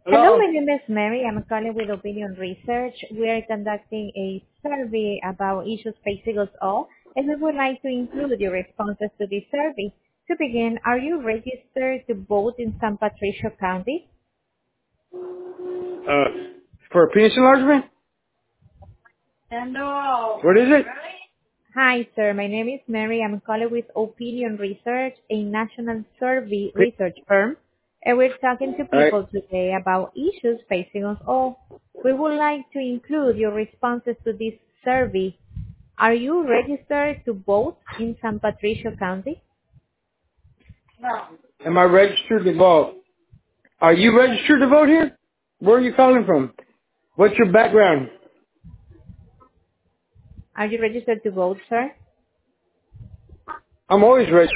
Hello, Hello? my name is Mary. I'm calling with Opinion Research. We are conducting a survey about issues facing us all, and we would like to include your responses to this survey. To begin, are you registered to vote in San Patricio County? Uh, for a penis enlargement? Hello. What is it? Hi, sir. My name is Mary. I'm calling with Opinion Research, a national survey Pe- research firm, and we're talking to Alright. people today about issues facing us all. We would like to include your responses to this survey. Are you registered to vote in San Patricio County? Am I registered to vote? Are you registered to vote here? Where are you calling from? What's your background? Are you registered to vote, sir? I'm always registered.